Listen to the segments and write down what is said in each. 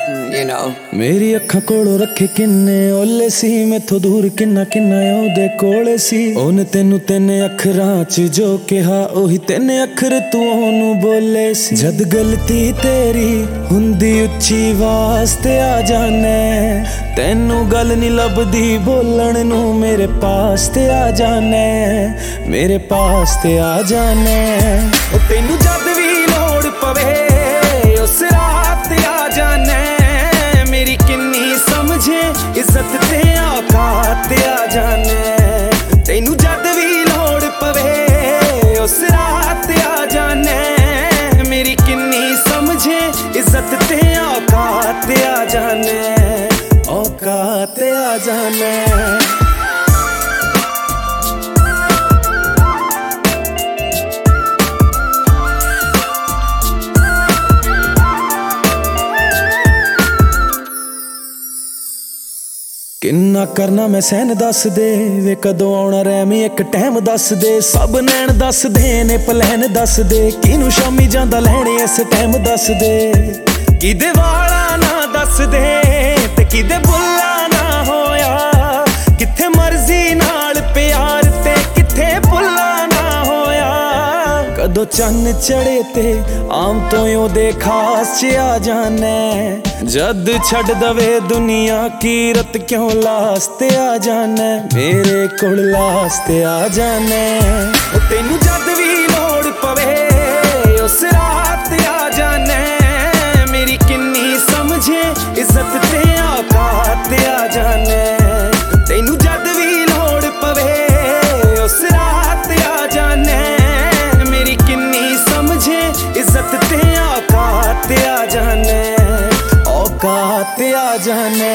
you know। मेरी अखां कोलों रखे किन्ने ओले सी, मैथों दूर किन्ना किन्ना ओहदे कोले सी। ओने तेनू तिन अखरां च जो कहा ओही तिन अखर तू ओनू बोले सी। जद गलती तेरी हुंदी उच्ची वास्ते आ जाने, तेनू गल नी लभदी बोलण नू मेरे पास ते आ जाने, मेरे पास ते आ जाने। ओ तेनू जद भी लोड़ पवे उस रात ते आ जाने, मेरी किन्नी समझे इज्जत ते औकात ते आ जाने। तेनू जद भी लोड़ पवे उस रात ते आ जाने, मेरी किन्नी समझे इज्जत ते औकात ते आ जाने, औकात ते आ जाने। किन्ना करना मैं सहन दस दे वे, कदों आउणा रैमी एक टाइम दस दे। सब नैन दस दे ने प्लैन दस दे, किनू शामी जांदा लैणे इस टाइम दस दे। किदे वाला ना दस दे ते किदे बुल्ला ना होया, किथे मर्जी नाल प्यार ते किथे भुल्ला ना होया। कदों चन्न चढ़े ते आम तो ओहदे खास च आ जाने, जद छड़ दवे दुनिया कीरत क्यों लास्ते आ जाने, मेरे कोल लास्ते आ जाने। ओ तेनू जद भी लोड़ पवे उस रात ते आ जाने, मेरी किन्नी समझे इज्जत ते औकात ते आ जाने। तेनू जद भी लोड़ पवे उस रात ते आ जाने, मेरी किन्नी समझे इज्जत ते औकात ते आ जाने, औकात ते आ जाने।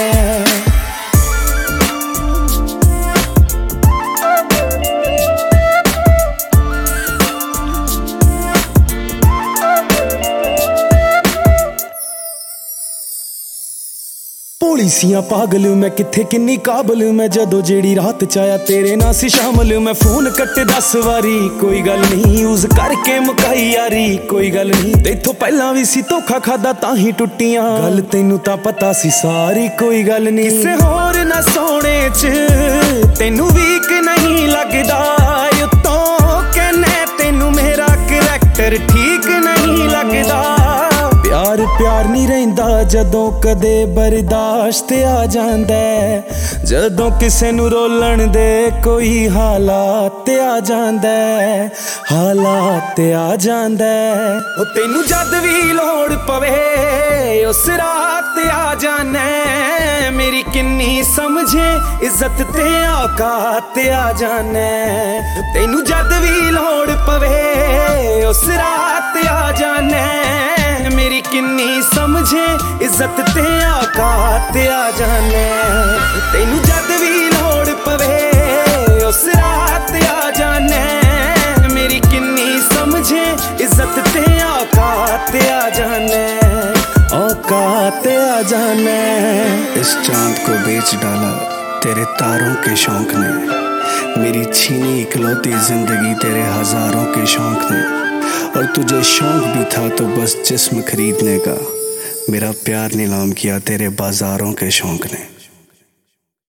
भोली सियां पागल मैं किथे किन्नी काबल मैं, जदों जेड़ी रात चाया तेरे नाल सी शामल। मैं फोन कट्टे 10 वारी कोई गल नहीं, यूज करके मुकाई यारी कोई गल नहीं। तेथों पहला भी सी धोखा खादा तां ही टुट्टियां, गल तेनू तां पता सी सारी कोई गल नहीं। किसे होर ना सोने च तेनू वीक नहीं लगदा, उत्तों कहने तेनू मेरा करैक्टर ठीक नहीं लगदा। प्यार प्यार नहीं रहिंदा जदों कदे बर्दाश्त आ जांदा, जदों किसे नू रोलण दे कोई हालात आ जांदा, हालात आ जांदा। ओ तेनू जद भी लोड़ पवे उस रात आ जाने, मेरी किन्नी समझे इज्जत ते औकात आ जाने। तेनू जद भी लोड़ पवे उस रात आ जाने, मेरी किन्नी समझे इज्जत ते औकात आ जाने। तेनू जद भी लोड़ पवे उस रात आ जाने, मेरी किन्नी समझे इज्जत ते औकात आ जाने, औकात आ जाने। इस चांद को बेच डाला तेरे तारों के शौक ने, मेरी छीनी इकलौती जिंदगी तेरे हजारों के शौक ने। और तुझे शौक भी था तो बस जिस्म खरीदने का, मेरा प्यार नीलाम किया तेरे बाजारों के शौक ने।